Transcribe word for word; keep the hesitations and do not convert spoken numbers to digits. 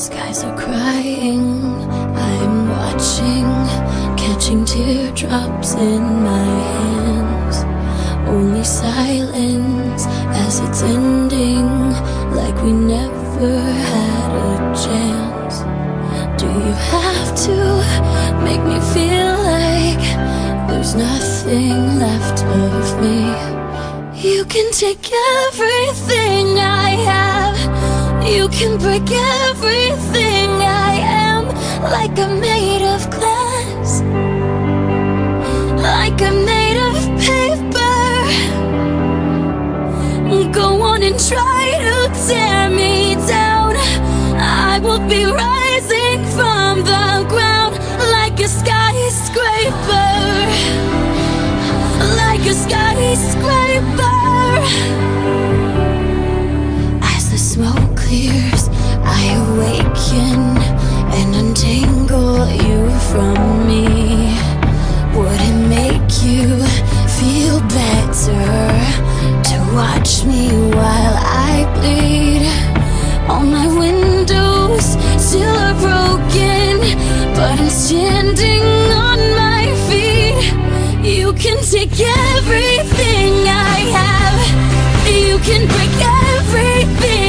Skies are crying, I'm watching, catching teardrops in my hands. Only silence as it's ending, like we never had a chance. Do you have to make me feel like there's nothing left of me? You can take everything I have, you can break everything I am, like I'm made of glass, like I'm made of paper. Go on and try to tear me down, I will be rising from the ground, like a skyscraper, like a skyscraper. As the smoke clears, I awaken and untangle you from me. Would it make you feel better to watch me while I bleed? All my windows still are broken, but I'm standing on my feet. You can take everything I have, you can break everything